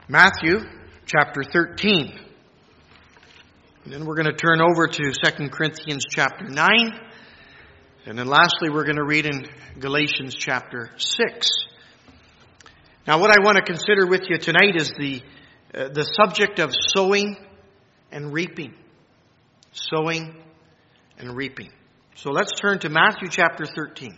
Matthew chapter 13. And then we're going to turn over to 2 Corinthians chapter 9. And then lastly, we're going to read in Galatians chapter 6. Now, what I want to consider with you tonight is the subject of sowing and reaping. Sowing and reaping. So let's turn to Matthew chapter 13.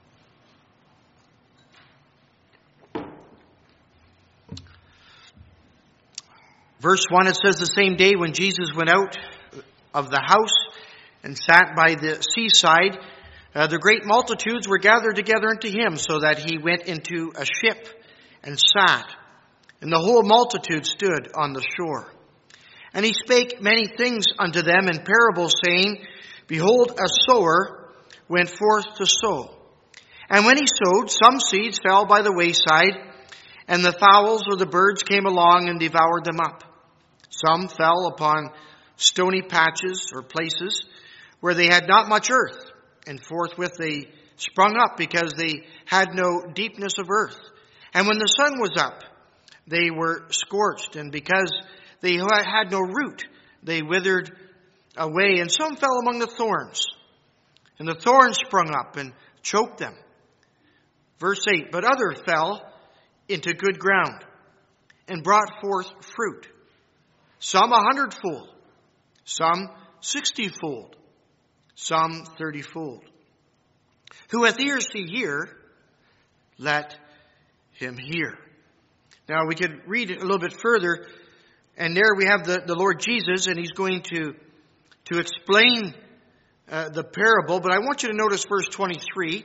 Verse 1, it says, the same day when Jesus went out of the house and sat by the seaside, the great multitudes were gathered together unto him, so that he went into a ship and sat, and the whole multitude stood on the shore. And he spake many things unto them in parables, saying, Behold, a sower went forth to sow. And when he sowed, some seeds fell by the wayside, and the fowls or the birds came along and devoured them up. Some fell upon stony patches or places where they had not much earth, and forthwith they sprung up because they had no deepness of earth. And when the sun was up, they were scorched, and because they had no root, they withered away. And some fell among the thorns, and the thorns sprung up and choked them. Verse 8, but other fell into good ground and brought forth fruit. Some 100-fold, some 60-fold, some 30-fold. Who hath ears to hear, let him hear. Now we could read it a little bit further, and there we have the Lord Jesus, and he's going to explain the parable. But I want you to notice verse 23.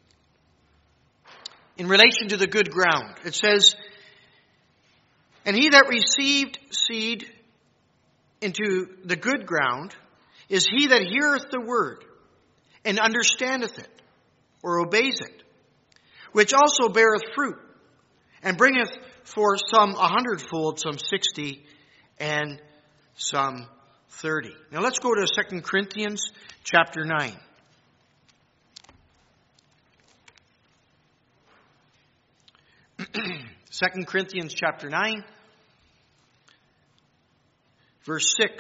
In relation to the good ground, it says, and he that received seed into the good ground is he that heareth the word and understandeth it, or obeys it, which also beareth fruit, and bringeth forth some 100-fold, some 60, and some 30. Now let's go to 2 Corinthians chapter 9. 2 Corinthians chapter 9, verse 6.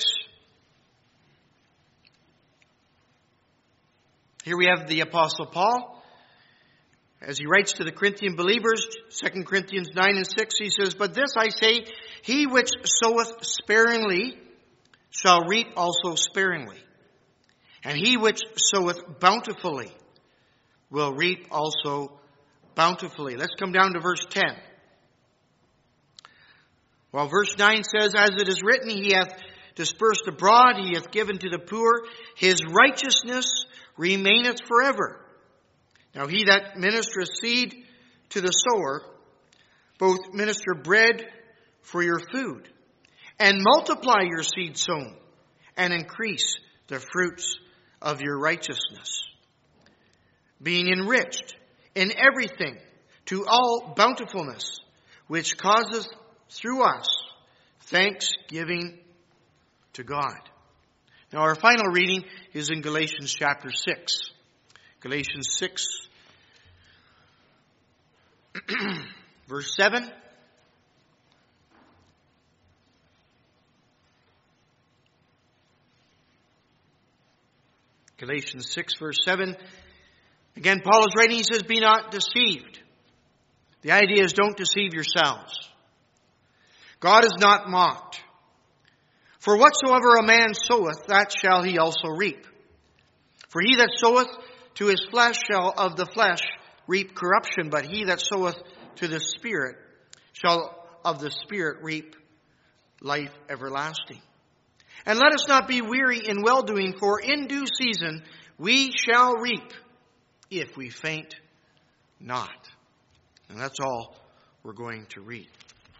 Here we have the Apostle Paul, as he writes to the Corinthian believers, 2 Corinthians 9 and 6, he says, But this I say, he which soweth sparingly shall reap also sparingly, and he which soweth bountifully will reap also bountifully. Let's come down to verse 10. Well, verse 9 says, As it is written, he hath dispersed abroad, he hath given to the poor, his righteousness remaineth forever. Now he that ministereth seed to the sower, both minister bread for your food, and multiply your seed sown, and increase the fruits of your righteousness, being enriched in everything to all bountifulness, which causeth through us thanksgiving to God. Now our final reading is in Galatians chapter 6. Galatians 6, verse 7. Galatians 6, verse 7. Again, Paul is writing, he says, Be not deceived. The idea is don't deceive yourselves. God is not mocked. For whatsoever a man soweth, that shall he also reap. For he that soweth to his flesh shall of the flesh reap corruption, but he that soweth to the Spirit shall of the Spirit reap life everlasting. And let us not be weary in well-doing, for in due season we shall reap, if we faint not. And that's all we're going to read.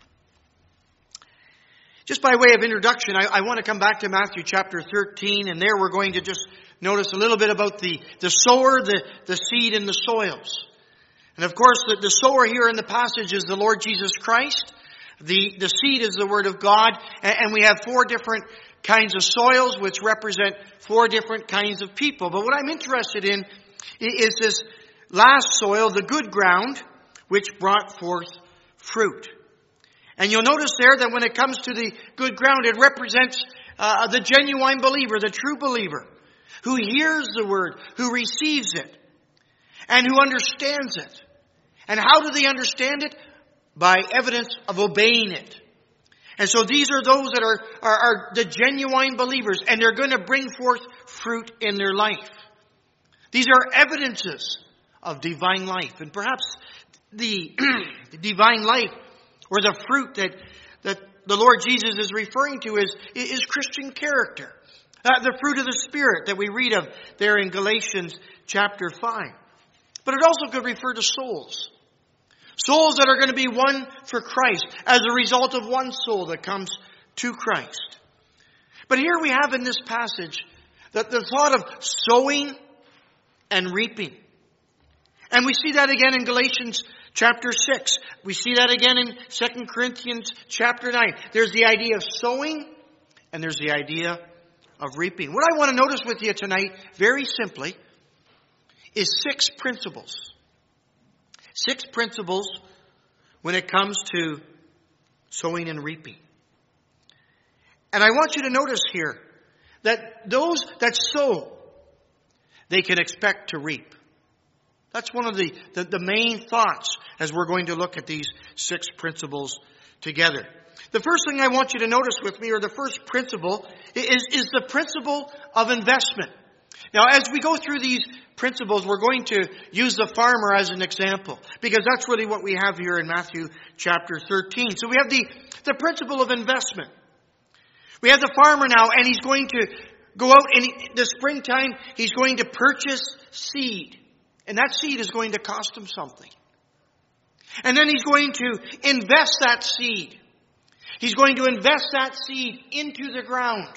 Just by way of introduction, I want to come back to Matthew chapter 13, and there we're going to just notice a little bit about the sower, the seed, and the soils. And of course, the sower here in the passage is the Lord Jesus Christ. The seed is the Word of God, and we have 4 different kinds of soils, which represent 4 different kinds of people. But what I'm interested in is this last soil, the good ground, which brought forth fruit. And you'll notice there that when it comes to the good ground, it represents the genuine believer, the true believer, who hears the word, who receives it, and who understands it. And how do they understand it? By evidence of obeying it. And so these are those that are the genuine believers, and they're going to bring forth fruit in their life. These are evidences of divine life. And perhaps the divine life, or the fruit that the Lord Jesus is referring to, is Christian character. The fruit of the Spirit that we read of there in Galatians chapter 5. But it also could refer to souls. Souls that are going to be won for Christ as a result of one soul that comes to Christ. But here we have in this passage that the thought of sowing and reaping. And we see that again in Galatians chapter 6. We see that again in 2 Corinthians chapter 9. There's the idea of sowing and there's the idea of reaping. What I want to notice with you tonight, very simply, is 6 principles. 6 principles when it comes to sowing and reaping. And I want you to notice here that those that sow, they can expect to reap. That's one of the main thoughts as we're going to look at these 6 principles together. The first thing I want you to notice with me, or the first principle, is the principle of investment. Now, as we go through these principles, we're going to use the farmer as an example, because that's really what we have here in Matthew chapter 13. So we have the principle of investment. We have the farmer now, and he's going to go out in the springtime. He's going to purchase seed, and that seed is going to cost him something. And then he's going to invest that seed. He's going to invest that seed into the ground.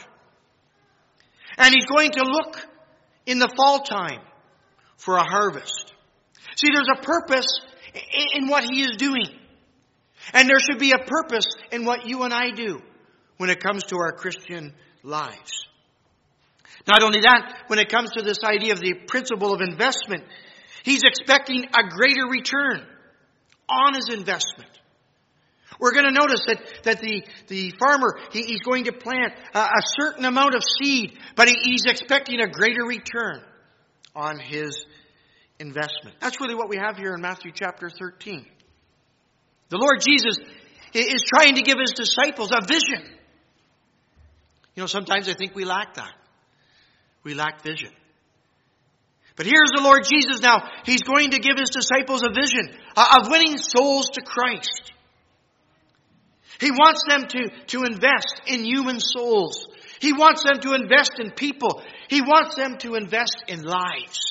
And he's going to look in the fall time for a harvest. See, there's a purpose in what he is doing. And there should be a purpose in what you and I do when it comes to our Christian lives. Not only that, when it comes to this idea of the principle of investment, he's expecting a greater return on his investment. We're going to notice that the farmer, he's going to plant a certain amount of seed, but he's expecting a greater return on his investment. That's really what we have here in Matthew chapter 13. The Lord Jesus is trying to give his disciples a vision. You know, sometimes I think we lack that. We lack vision. But here's the Lord Jesus now. He's going to give his disciples a vision of winning souls to Christ. He wants them to invest in human souls. He wants them to invest in people. He wants them to invest in lives.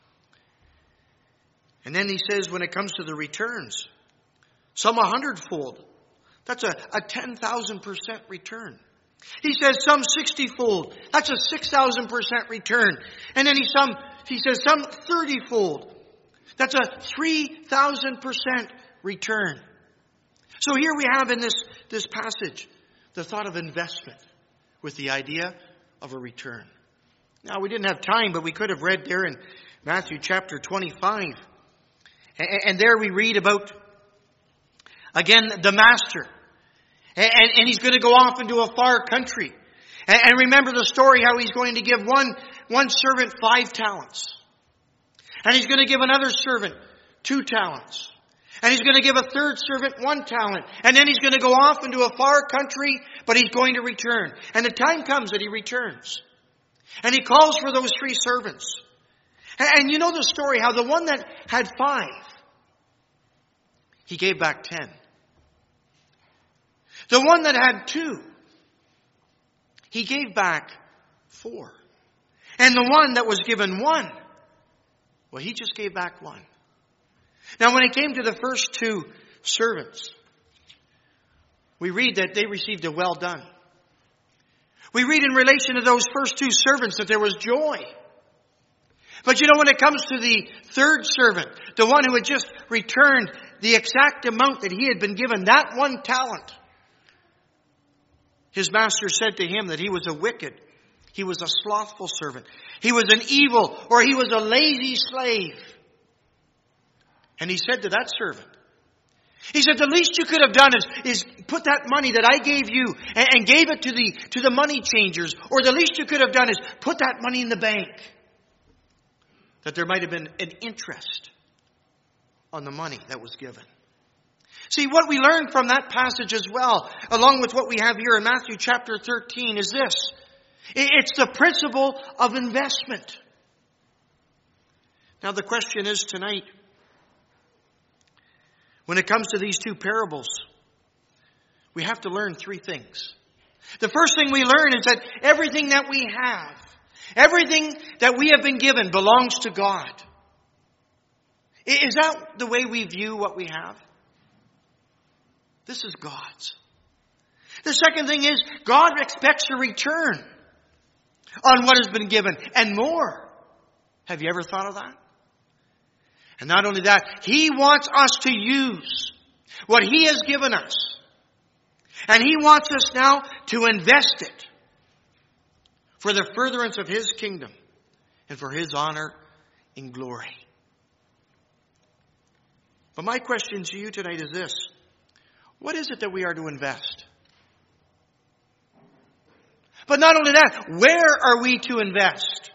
And then he says when it comes to the returns, some 100-fold. That's a 10,000% return. He says some 60-fold. That's a 6,000% return. And then he says some 30-fold. That's a 3,000% return. So here we have in this passage the thought of investment with the idea of a return. Now, we didn't have time, but we could have read there in Matthew chapter 25. And there we read about, again, the master. And he's going to go off into a far country. And remember the story how he's going to give one servant 5 talents. And he's going to give another servant 2 talents. And he's going to give a third servant 1 talent. And then he's going to go off into a far country, but he's going to return. And the time comes that he returns. And he calls for those 3 servants. And you know the story, how the one that had 5, he gave back 10. The one that had 2, he gave back 4. And the one that was given 1, well, he just gave back 1. Now, when it came to the first 2 servants, we read that they received a well done. We read in relation to those first 2 servants that there was joy. But you know, when it comes to the third servant, the one who had just returned the exact amount that he had been given, that 1 talent, his master said to him that he was a wicked, he was a slothful servant, he was an evil, or he was a lazy slave. And he said to that servant, He said, the least you could have done is put that money that I gave you and gave it to the money changers. Or the least you could have done is put that money in the bank. That there might have been an interest on the money that was given. See, what we learn from that passage as well, along with what we have here in Matthew chapter 13, is this. It's the principle of investment. Now the question is tonight, when it comes to these two parables, we have to learn three things. The first thing we learn is that everything that we have, everything that we have been given belongs to God. Is that the way we view what we have? This is God's. The second thing is God expects a return on what has been given and more. Have you ever thought of that? And not only that, He wants us to use what He has given us. And He wants us now to invest it for the furtherance of His kingdom and for His honor and glory. But my question to you tonight is this. What is it that we are to invest? But not only that, where are we to invest?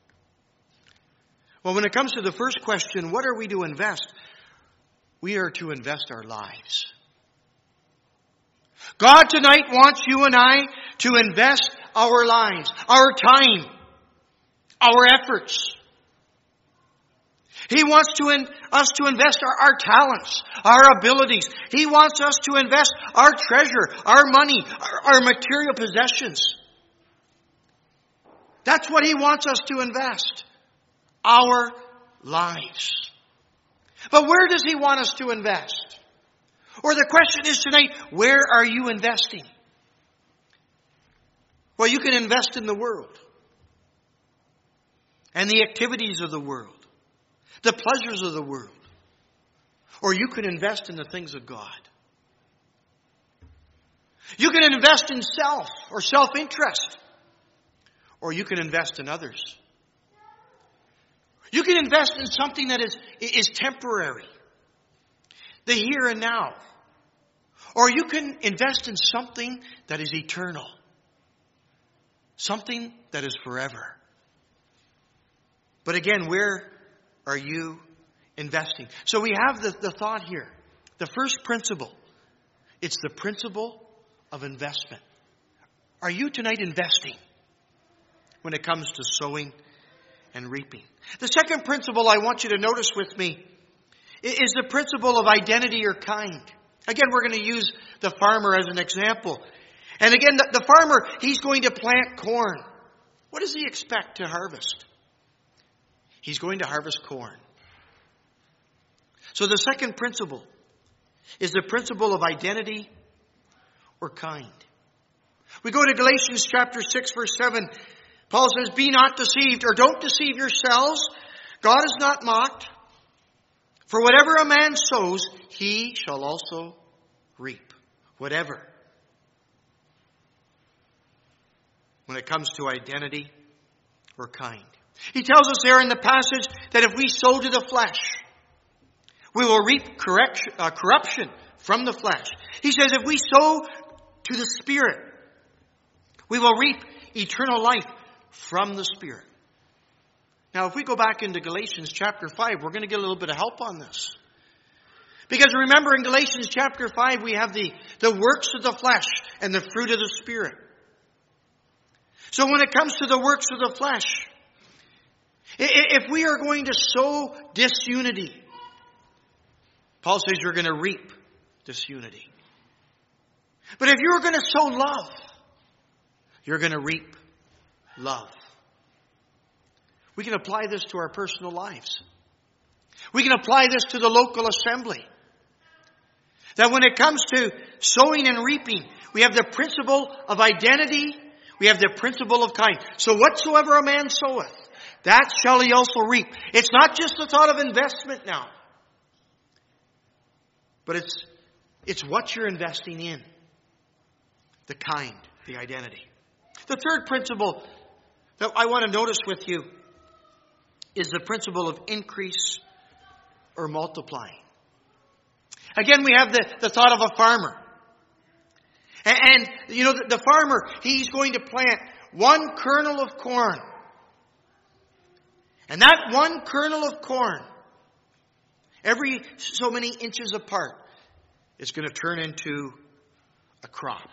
Well, when it comes to the first question, what are we to invest? We are to invest our lives. God tonight wants you and I to invest our lives, our time, our efforts. He wants us to invest our talents, our abilities. He wants us to invest our treasure, our money, our material possessions. That's what He wants us to invest. Our lives. But where does He want us to invest? Or the question is tonight, where are you investing? Well, you can invest in the world. And the activities of the world. The pleasures of the world. Or you can invest in the things of God. You can invest in self or self-interest. Or you can invest in others. You can invest in something that is temporary. The here and now. Or you can invest in something that is eternal. Something that is forever. But again, where are you investing? So we have the thought here. The first principle. It's the principle of investment. Are you tonight investing when it comes to sowing and reaping? The second principle I want you to notice with me is the principle of identity or kind. Again, we're going to use the farmer as an example. And again, the farmer, he's going to plant corn. What does he expect to harvest? He's going to harvest corn. So the second principle is the principle of identity or kind. We go to Galatians chapter 6, verse 7. Paul says, be not deceived, or don't deceive yourselves. God is not mocked. For whatever a man sows, he shall also reap. Whatever. When it comes to identity or kind. He tells us there in the passage that if we sow to the flesh, we will reap corruption from the flesh. He says if we sow to the Spirit, we will reap eternal life from the Spirit. Now, if we go back into Galatians chapter 5, we're going to get a little bit of help on this. Because remember, in Galatians chapter 5, we have the works of the flesh and the fruit of the Spirit. So when it comes to the works of the flesh, if we are going to sow disunity, Paul says you're going to reap disunity. But if you're going to sow love, you're going to reap love. We can apply this to our personal lives. We can apply this to the local assembly. That when it comes to sowing and reaping, we have the principle of identity, we have the principle of kind. So whatsoever a man soweth, that shall he also reap. It's not just the thought of investment now. But it's what you're investing in. The kind, the identity. The third principle that I want to notice with you is the principle of increase or multiplying. Again, we have the thought of a farmer. And the farmer, he's going to plant one kernel of corn. And that one kernel of corn, every so many inches apart, is going to turn into a crop.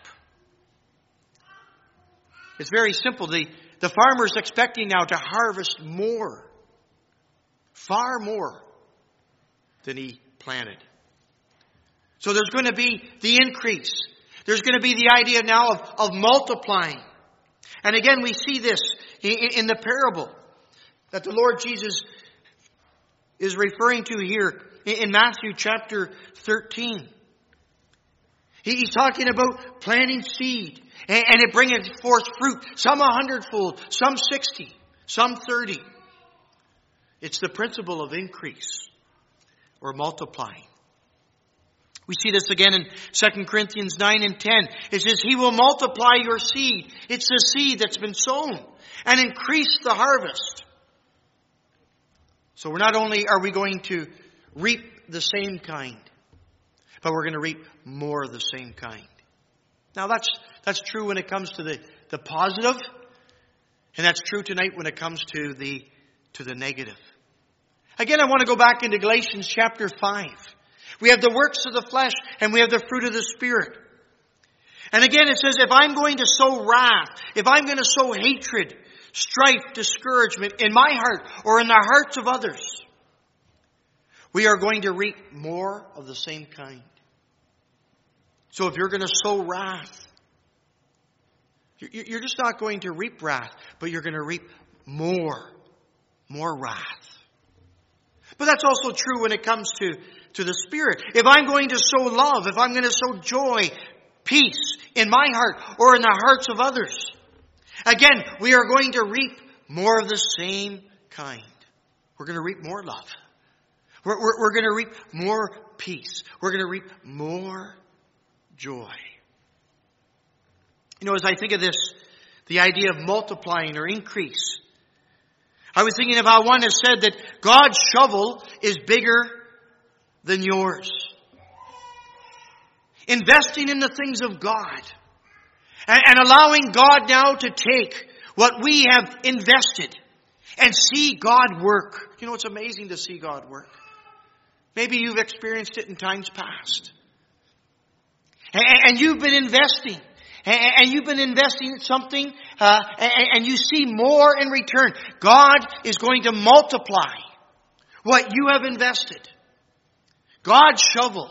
It's very simple. The farmer's expecting now to harvest more, far more than he planted. So there's going to be the increase. There's going to be the idea now of multiplying. And again, we see this in the parable that the Lord Jesus is referring to here in Matthew chapter 13. He's talking about planting seed and it bringing forth fruit. Some 100-fold, some 60, some 30. It's the principle of increase or multiplying. We see this again in 2 Corinthians 9 and 10. It says, He will multiply your seed. It's the seed that's been sown and increase the harvest. So we're not only are we going to reap the same kind, but we're going to reap more of the same kind. Now that's true when it comes to the positive, and that's true tonight when it comes to the negative. Again, I want to go back into Galatians chapter 5. We have the works of the flesh and we have the fruit of the Spirit. And again it says, if I'm going to sow wrath, if I'm going to sow hatred, strife, discouragement in my heart or in the hearts of others, we are going to reap more of the same kind. So if you're going to sow wrath, you're just not going to reap wrath, but you're going to reap more wrath. But that's also true when it comes to the Spirit. If I'm going to sow love, if I'm going to sow joy, peace in my heart or in the hearts of others, again, we are going to reap more of the same kind. We're going to reap more love. We're going to reap more peace. We're going to reap more joy. As I think of this, the idea of multiplying or increase, I was thinking of how one has said that God's shovel is bigger than yours. Investing in the things of God and allowing God now to take what we have invested and see God work. It's amazing to see God work. Maybe you've experienced it in times past. And you've been investing. And you've been investing in something and you see more in return. God is going to multiply what you have invested. God's shovel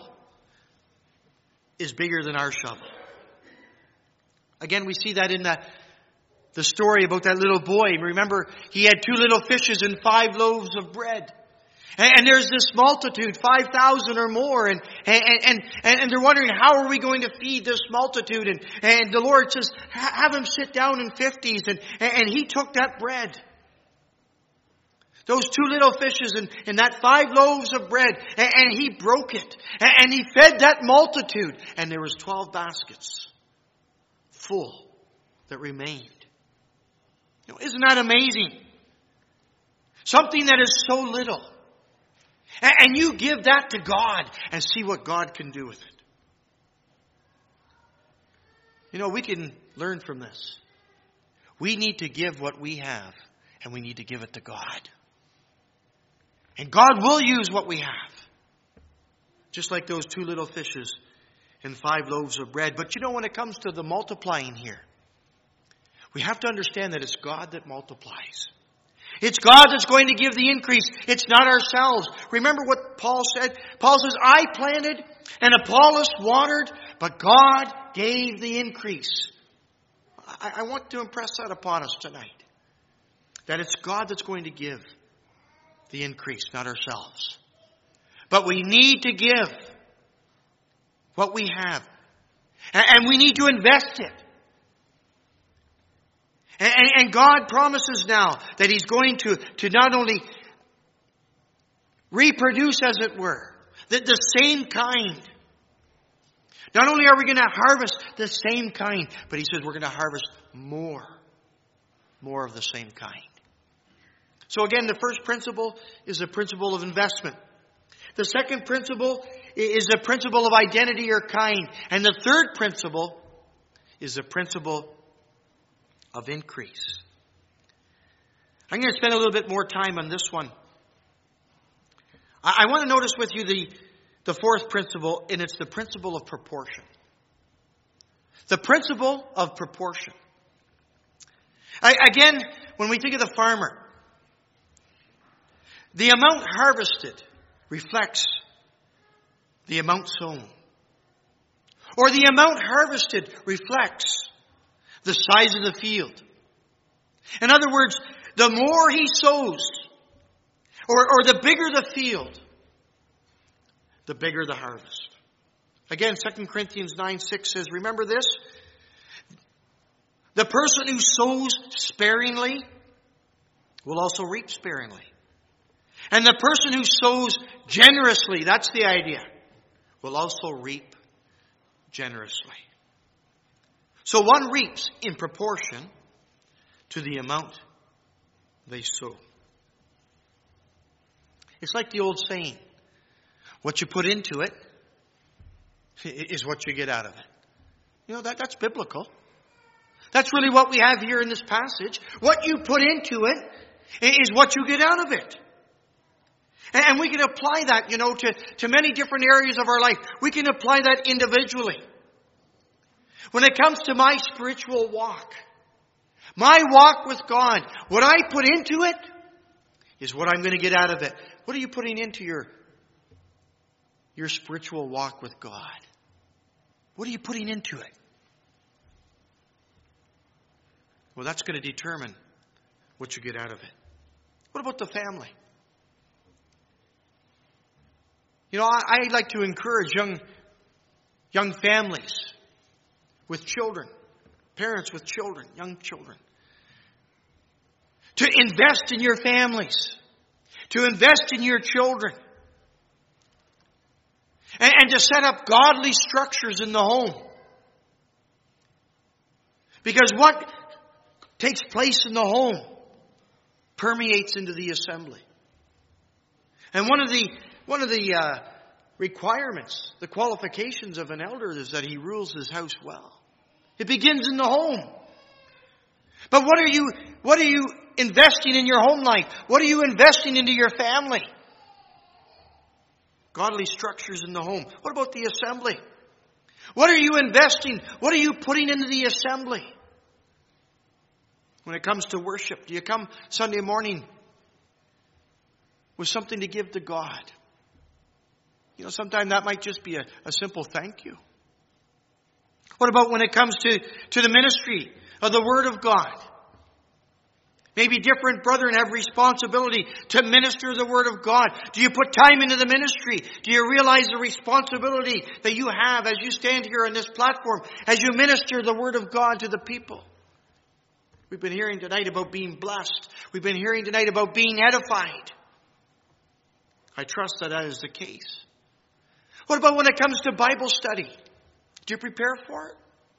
is bigger than our shovel. Again, we see that in the story about that little boy. Remember, he had 2 little fishes and 5 loaves of bread. And there's this multitude, 5,000 or more. And they're wondering, how are we going to feed this multitude? And the Lord says, have them sit down in 50s. And he took that bread. Those 2 little fishes and that 5 loaves of bread. And he broke it. And he fed that multitude. And there was 12 baskets full that remained. Isn't that amazing? Something that is so little. And you give that to God and see what God can do with it. We can learn from this. We need to give what we have, and we need to give it to God. And God will use what we have. Just like those 2 little fishes and 5 loaves of bread. But when it comes to the multiplying here, we have to understand that it's God that multiplies. It's God that's going to give the increase. It's not ourselves. Remember what Paul said? Paul says, I planted and Apollos watered, but God gave the increase. I want to impress that upon us tonight. That it's God that's going to give the increase, not ourselves. But we need to give what we have. And we need to invest it. And God promises now that He's going to not only reproduce, as it were, the same kind. Not only are we going to harvest the same kind, but He says we're going to harvest more of the same kind. So again, the first principle is the principle of investment. The second principle is the principle of identity or kind. And the third principle is the principle of increase. I'm going to spend a little bit more time on this one. I want to notice with you the fourth principle, and it's the principle of proportion. The principle of proportion. Again, when we think of the farmer, the amount harvested reflects the amount sown. Or the amount harvested reflects the size of the field. In other words, the more he sows, or the bigger the field, the bigger the harvest. Again, 2 Corinthians 9:6 says, remember this? The person who sows sparingly will also reap sparingly. And the person who sows generously, that's the idea, will also reap generously. So one reaps in proportion to the amount they sow. It's like the old saying, what you put into it is what you get out of it. You know, that's biblical. That's really what we have here in this passage. What you put into it is what you get out of it. And we can apply that, to many different areas of our life. We can apply that individually. When it comes to my spiritual walk, my walk with God, what I put into it is what I'm going to get out of it. What are you putting into your spiritual walk with God? What are you putting into it? Well, that's going to determine what you get out of it. What about the family? I like to encourage young families with children, parents with children, young children, to invest in your families, to invest in your children, and to set up godly structures in the home. Because what takes place in the home permeates into the assembly. And one of the requirements, the qualifications of an elder is that he rules his house well. It begins in the home. But what are you investing in your home life? What are you investing into your family? Godly structures in the home. What about the assembly? What are you investing? What are you putting into the assembly? When it comes to worship, do you come Sunday morning with something to give to God? Sometimes that might just be a simple thank you. What about when it comes to the ministry of the Word of God? Maybe different brethren have responsibility to minister the Word of God. Do you put time into the ministry? Do you realize the responsibility that you have as you stand here on this platform, as you minister the Word of God to the people? We've been hearing tonight about being blessed. We've been hearing tonight about being edified. I trust that is the case. What about when it comes to Bible study? Do you prepare for it?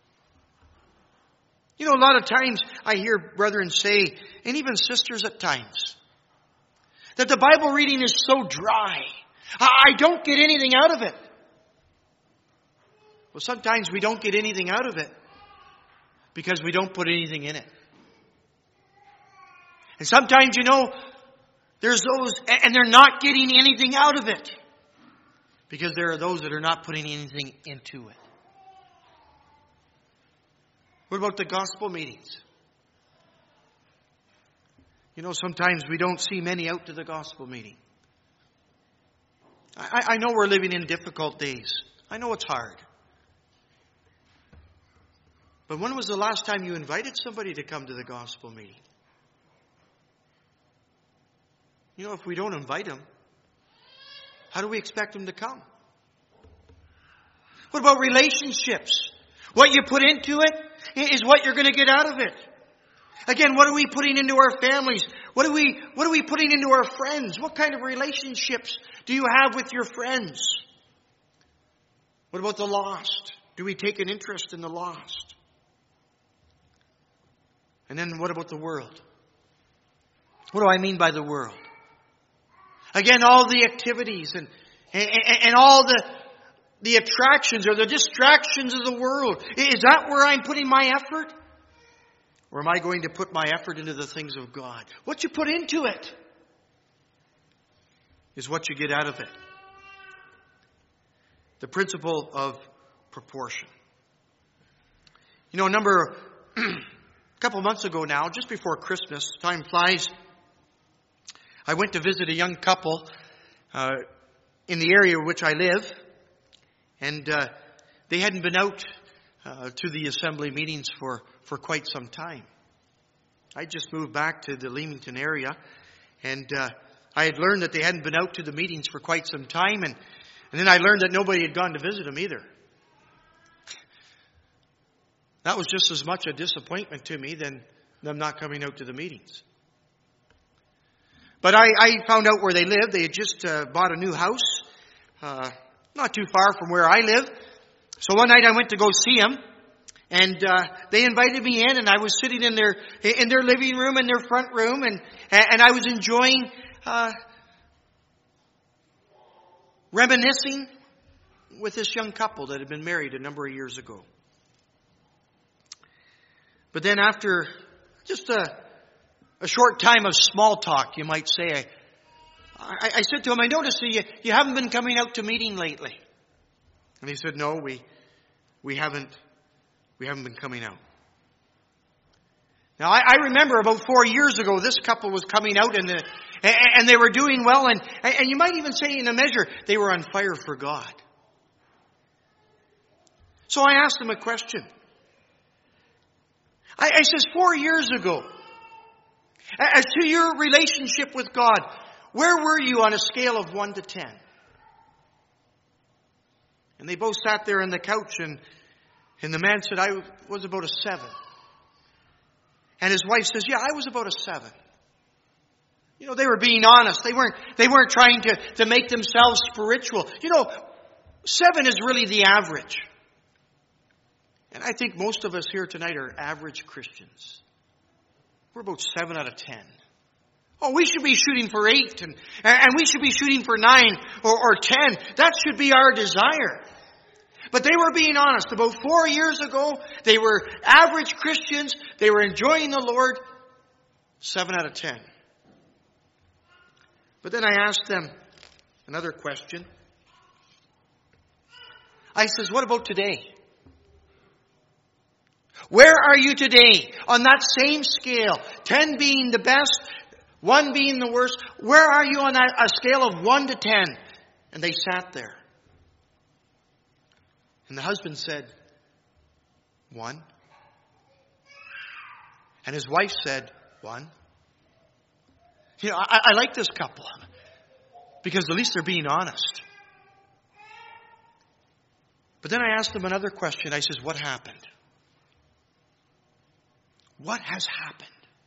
A lot of times I hear brethren say, and even sisters at times, that the Bible reading is so dry. I don't get anything out of it. Well, sometimes we don't get anything out of it because we don't put anything in it. And sometimes, there's those, and they're not getting anything out of it because there are those that are not putting anything into it. What about the gospel meetings? Sometimes we don't see many out to the gospel meeting. I know we're living in difficult days. I know it's hard. But when was the last time you invited somebody to come to the gospel meeting? If we don't invite them, how do we expect them to come? What about relationships? What you put into it is what you're going to get out of it. Again, what are we putting into our families? What are we putting into our friends? What kind of relationships do you have with your friends? What about the lost? Do we take an interest in the lost? And then what about the world? What do I mean by the world? Again, all the activities and all the attractions or the distractions of the world? Is that where I'm putting my effort? Or am I going to put my effort into the things of God? What you put into it is what you get out of it. The principle of proportion. You know, a couple of months ago now, just before Christmas, time flies, I went to visit a young couple in the area in which I live, and they hadn't been out to the assembly meetings for quite some time. I just moved back to the Leamington area, and I had learned that they hadn't been out to the meetings for quite some time, and then I learned that nobody had gone to visit them either. That was just as much a disappointment to me than them not coming out to the meetings. But I found out where they lived. They had just bought a new house, not too far from where I live. So one night I went to go see them, and they invited me in, and I was sitting in their living room, in their front room, and I was enjoying reminiscing with this young couple that had been married a number of years ago. But then after just a short time of small talk, you might say, I said to him, I noticed you haven't been coming out to meeting lately. And he said, no, we haven't been coming out. Now, I remember about 4 years ago, this couple was coming out and they were doing well. And you might even say in a measure, they were on fire for God. So I asked them a question. I says, 4 years ago, as to your relationship with God, where were you on a scale of 1 to 10? And they both sat there on the couch, and the man said, I was about a 7. And his wife says, yeah, I was about a 7. You know, they were being honest. They weren't trying to make themselves spiritual. You know, 7 is really the average. And I think most of us here tonight are average Christians. We're about 7 out of 10. Oh, we should be shooting for 8 and we should be shooting for 9 or 10. That should be our desire. But they were being honest. About 4 years ago, they were average Christians. They were enjoying the Lord. 7 out of 10. But then I asked them another question. I says, what about today? Where are you today on that same scale? 10 being the best, 1 being the worst. Where are you on a scale of 1 to 10? And they sat there. And the husband said, 1. And his wife said, 1. You know, I like this couple because at least they're being honest. But then I asked them another question. I says, what happened? What has happened?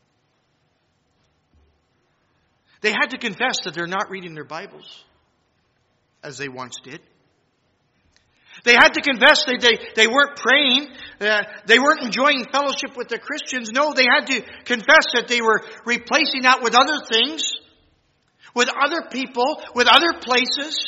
They had to confess that they're not reading their Bibles as they once did. They had to confess that they weren't praying. They weren't enjoying fellowship with the Christians. No, they had to confess that they were replacing that with other things, with other people, with other places.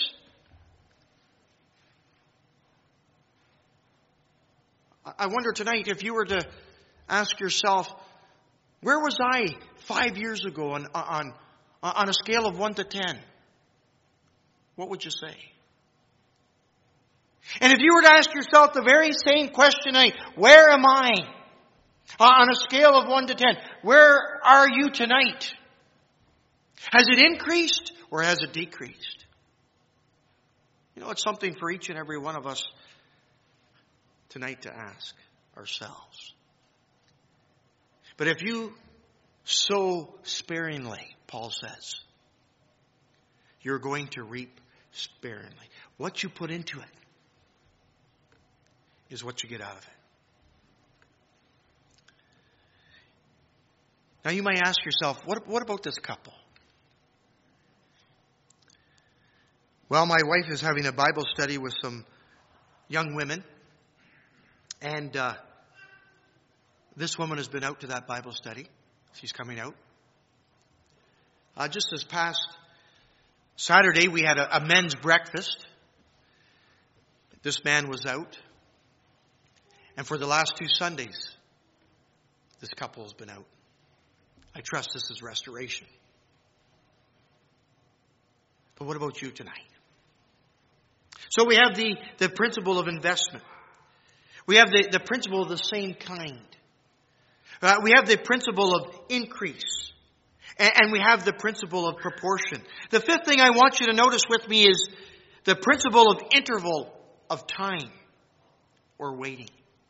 I wonder tonight if you were to ask yourself, where was I 5 years ago on a scale of 1 to 10? What would you say? And if you were to ask yourself the very same question tonight, where am I on a scale of 1 to 10? Where are you tonight? Has it increased or has it decreased? You know, it's something for each and every one of us tonight to ask ourselves. But if you sow sparingly, Paul says, you're going to reap sparingly. What you put into it is what you get out of it. Now you might ask yourself, what about this couple? Well, my wife is having a Bible study with some young women. And this woman has been out to that Bible study. She's coming out. Just this past Saturday, we had a men's breakfast. This man was out. And for the last 2 Sundays, this couple has been out. I trust this is restoration. But what about you tonight? So we have the principle of investment. We have the principle of the same kind. We have the principle of increase. And we have the principle of proportion. The fifth thing I want you to notice with me is the principle of interval of time or waiting.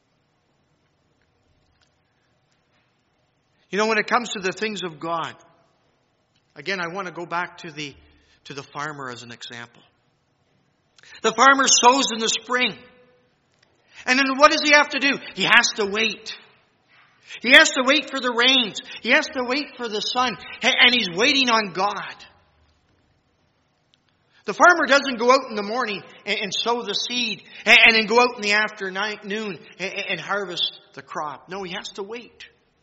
You know, when it comes to the things of God, again, I want to go back to the farmer as an example. The farmer sows in the spring. And then what does he have to do? He has to wait. He has to wait for the rains. He has to wait for the sun. And he's waiting on God. The farmer doesn't go out in the morning and sow the seed and then go out in the afternoon and harvest the crop. No, he has to wait.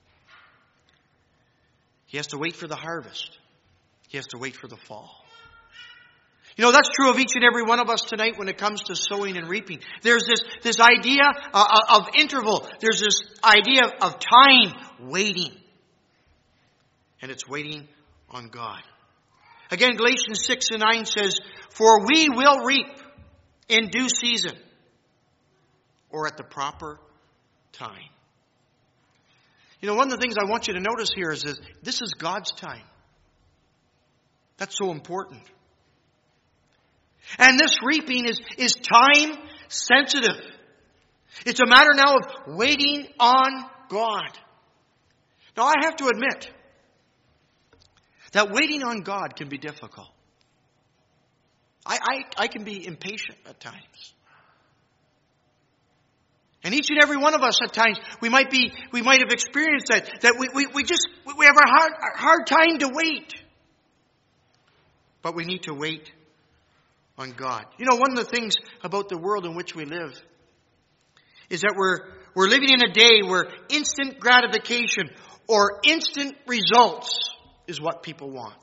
He has to wait for the harvest. He has to wait for the fall. You know, that's true of each and every one of us tonight when it comes to sowing and reaping. There's this idea of interval. There's this idea of time waiting. And it's waiting on God. Again, Galatians 6:9 says, "For we will reap in due season," or at the proper time. You know, one of the things I want you to notice here is this is God's time. That's so important. And this reaping is time sensitive. It's a matter now of waiting on God. Now, I have to admit that waiting on God can be difficult. I can be impatient at times. And each and every one of us at times, we might have experienced that we have a hard time to wait. But we need to wait on God. You know, one of the things about the world in which we live is that we're living in a day where instant gratification or instant results is what people want.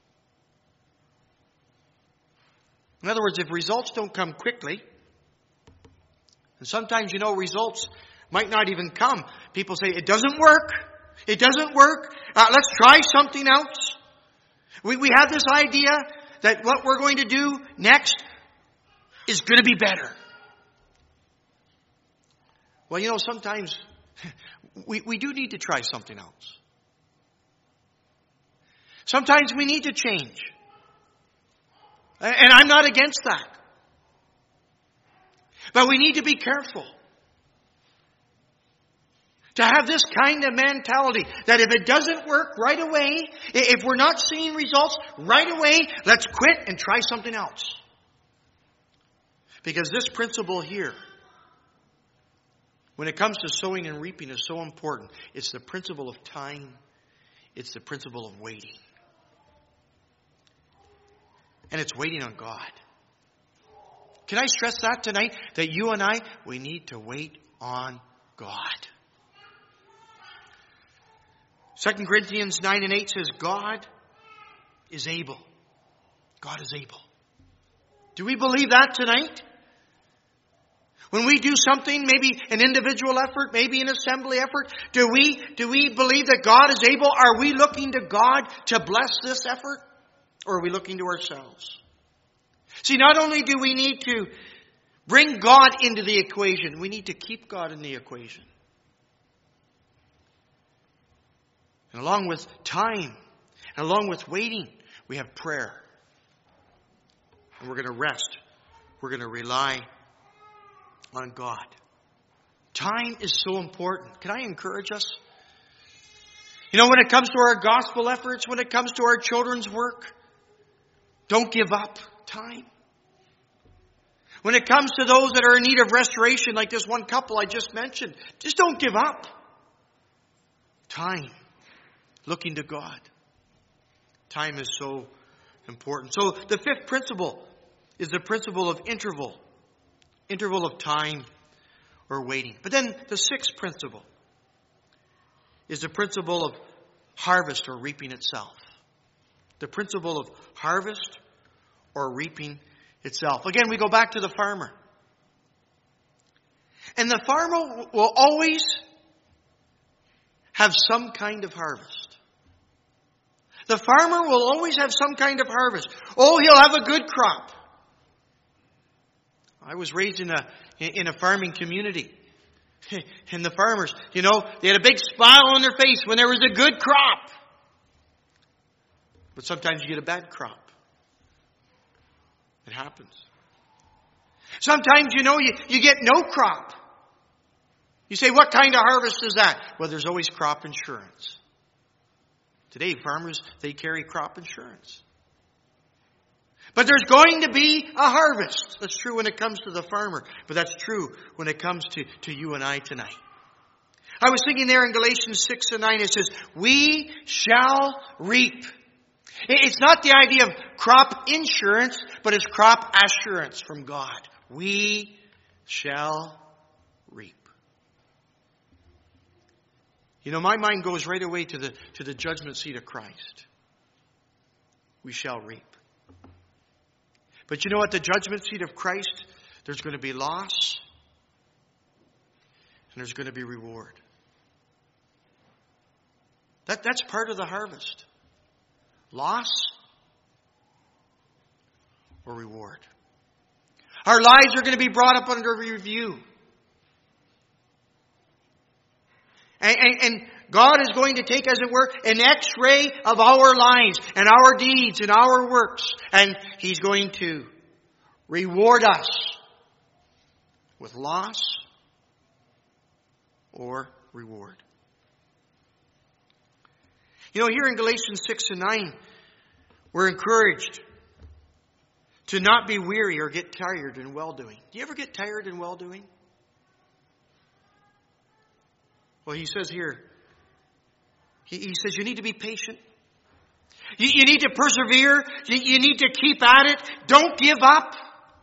In other words, if results don't come quickly, and sometimes, you know, results might not even come. People say, it doesn't work. It doesn't work. Let's try something else. We have this idea that what we're going to do next is going to be better. Well, you know, sometimes we do need to try something else. Sometimes we need to change. And I'm not against that. But we need to be careful to have this kind of mentality that if it doesn't work right away, if we're not seeing results right away, let's quit and try something else. Because this principle here, when it comes to sowing and reaping, is so important. It's the principle of time. It's the principle of waiting. And it's waiting on God. Can I stress that tonight? That you and I, we need to wait on God. 2 Corinthians 9:8 says, God is able. God is able. Do we believe that tonight? When we do something, maybe an individual effort, maybe an assembly effort, do we believe that God is able? Are we looking to God to bless this effort? Or are we looking to ourselves? See, not only do we need to bring God into the equation, we need to keep God in the equation. And along with time, and along with waiting, we have prayer. And we're going to rest. We're going to rely on God. Time is so important. Can I encourage us? You know, when it comes to our gospel efforts, when it comes to our children's work, don't give up time. When it comes to those that are in need of restoration, like this one couple I just mentioned, just don't give up. Time. Looking to God. Time is so important. So the fifth principle is the principle of interval. Interval of time or waiting. But then the sixth principle is the principle of harvest or reaping itself. The principle of harvest or reaping itself. Again, we go back to the farmer. And the farmer will always have some kind of harvest. The farmer will always have some kind of harvest. Oh, he'll have a good crop. I was raised in a farming community. And the farmers, they had a big smile on their face when there was a good crop. But sometimes you get a bad crop. It happens. Sometimes, you get no crop. You say, what kind of harvest is that? Well, there's always crop insurance. Today, farmers, they carry crop insurance. But there's going to be a harvest. That's true when it comes to the farmer. But that's true when it comes to you and I tonight. I was thinking there in Galatians 6 and 9, it says, we shall reap. It's not the idea of crop insurance, but it's crop assurance from God. We shall reap. My mind goes right away to the judgment seat of Christ. We shall reap. But at the judgment seat of Christ, there's going to be loss and there's going to be reward. That's part of the harvest. Loss or reward. Our lives are going to be brought up under review. And God is going to take, as it were, an x-ray of our lives and our deeds and our works. And He's going to reward us with loss or reward. Here in Galatians 6 and 9, we're encouraged to not be weary or get tired in well-doing. Do you ever get tired in well-doing? Well, he says here, he says you need to be patient. You need to persevere. You need to keep at it. Don't give up.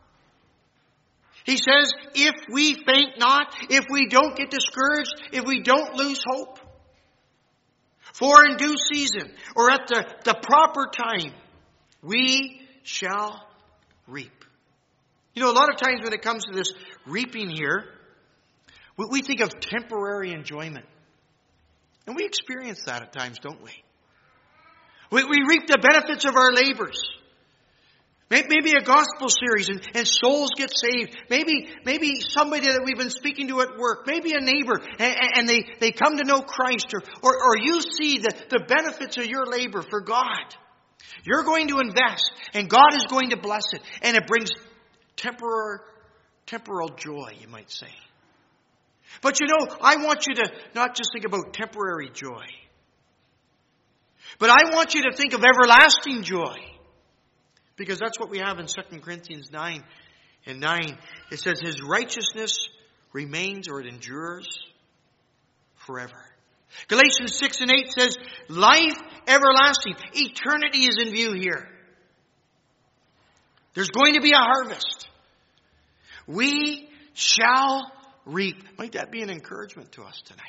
He says, if we faint not, if we don't get discouraged, if we don't lose hope, for in due season, or at the proper time, we shall reap. A lot of times when it comes to this reaping here, we think of temporary enjoyment. And we experience that at times, don't we? We reap the benefits of our labors. Maybe a gospel series and souls get saved. Maybe somebody that we've been speaking to at work. Maybe a neighbor and they come to know Christ. Or you see the benefits of your labor for God. You're going to invest and God is going to bless it. And it brings temporal joy, you might say. But I want you to not just think about temporary joy. But I want you to think of everlasting joy. Because that's what we have in 2 Corinthians 9 and 9. It says His righteousness remains or it endures forever. Galatians 6 and 8 says life everlasting. Eternity is in view here. There's going to be a harvest. We shall reap. Might that be an encouragement to us tonight?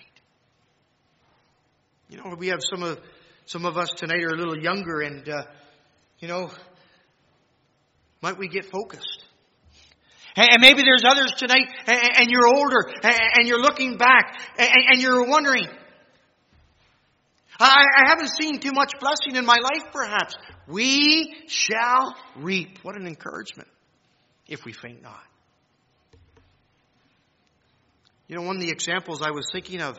We have some of us tonight are a little younger and, might we get focused? And maybe there's others tonight and you're older and you're looking back and you're wondering, I haven't seen too much blessing in my life perhaps. We shall reap. What an encouragement if we faint not. One of the examples I was thinking of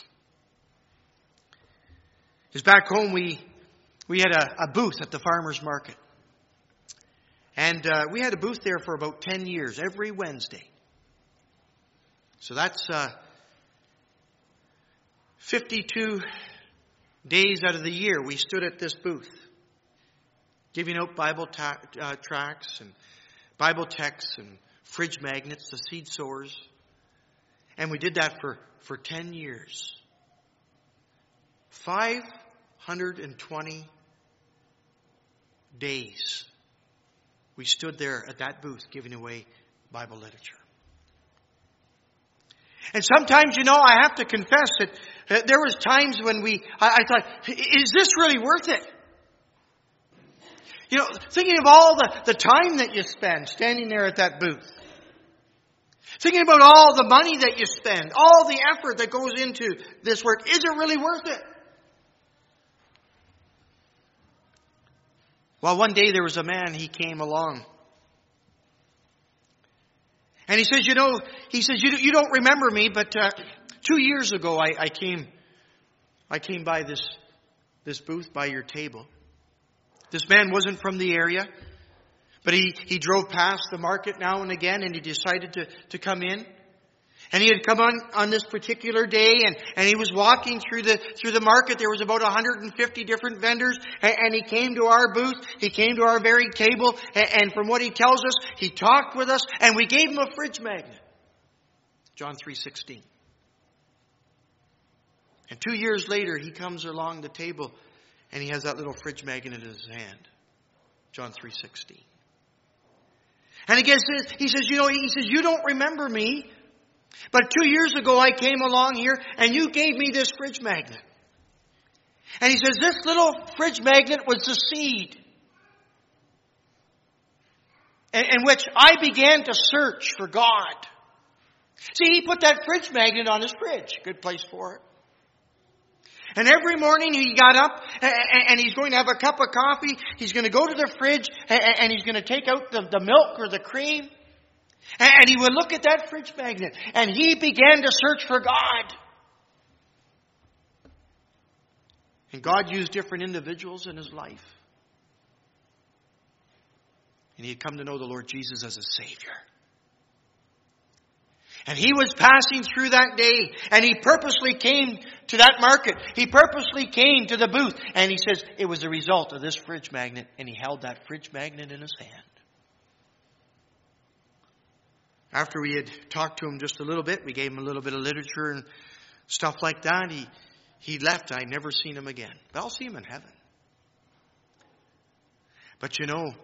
is back home we had a booth at the farmer's market. And we had a booth there for about 10 years, every Wednesday. So that's 52 days out of the year we stood at this booth, giving out Bible tracts and Bible texts and fridge magnets, the seed sowers. And we did that for 10 years. 520 days we stood there at that booth giving away Bible literature. And sometimes, I have to confess that there was times when I thought, is this really worth it? Thinking of all the time that you spend standing there at that booth. Thinking about all the money that you spend, all the effort that goes into this work. Is it really worth it? Well, one day there was a man, he came along. And he says, you don't remember me, but 2 years ago I came by this booth by your table. This man wasn't from the area, but he drove past the market now and again, and he decided to come in. And he had come on this particular day, and he was walking through the market. There was about 150 different vendors, and he came to our booth. He came to our very table, and from what he tells us, he talked with us, and we gave him a fridge magnet. John 3:16. And 2 years later, he comes along the table, and he has that little fridge magnet in his hand. John 3:16. And again, he says, you don't remember me, but 2 years ago I came along here and you gave me this fridge magnet. And he says, this little fridge magnet was the seed in which I began to search for God. See, he put that fridge magnet on his fridge. Good place for it. And every morning he got up and he's going to have a cup of coffee. He's going to go to the fridge and he's going to take out the milk or the cream. And he would look at that fridge magnet and he began to search for God. And God used different individuals in his life. And he had come to know the Lord Jesus as a Savior. And he was passing through that day, and he purposely came to that market. He purposely came to the booth. And he says it was a result of this fridge magnet, and he held that fridge magnet in his hand. After we had talked to him just a little bit, we gave him a little bit of literature and stuff like that. He left. I never seen him again. But I'll see him in heaven. But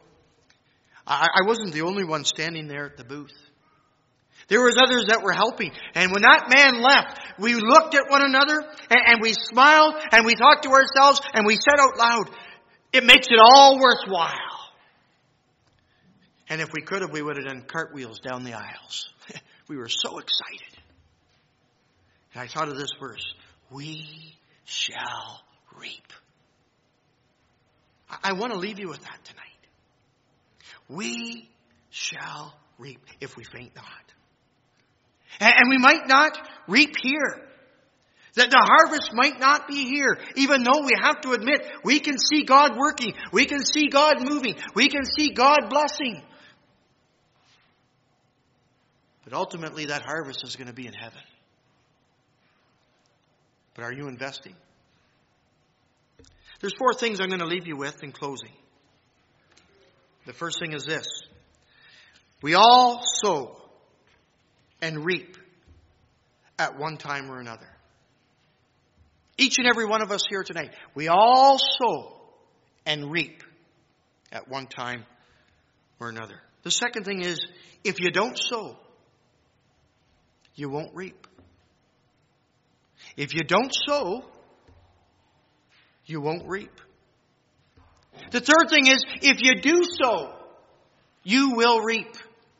I wasn't the only one standing there at the booth. There was others that were helping. And when that man left, we looked at one another and we smiled and we talked to ourselves and we said out loud, it makes it all worthwhile. And if we could have, we would have done cartwheels down the aisles. We were so excited. And I thought of this verse, we shall reap. I want to leave you with that tonight. We shall reap if we faint not. And we might not reap here. That the harvest might not be here. Even though we have to admit, we can see God working. We can see God moving. We can see God blessing. But ultimately that harvest is going to be in heaven. But are you investing? There's 4 things I'm going to leave you with in closing. The first thing is this. We all sow and reap at one time or another. Each and every one of us here tonight, we all sow and reap at one time or another. The second thing is, if you don't sow, you won't reap. If you don't sow, you won't reap. The third thing is, if you do sow, you will reap.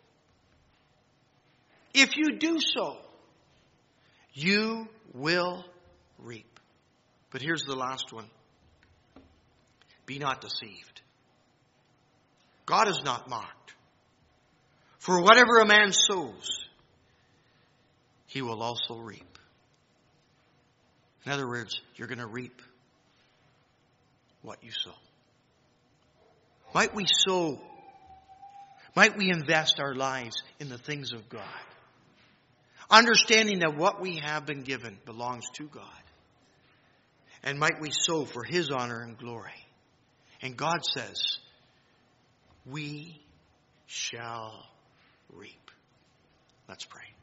If you do so, you will reap. But here's the last one. Be not deceived. God is not mocked. For whatever a man sows, he will also reap. In other words, you're going to reap what you sow. Might we sow? Might we invest our lives in the things of God? Understanding that what we have been given belongs to God. And might we sow for His honor and glory. And God says, we shall reap. Let's pray.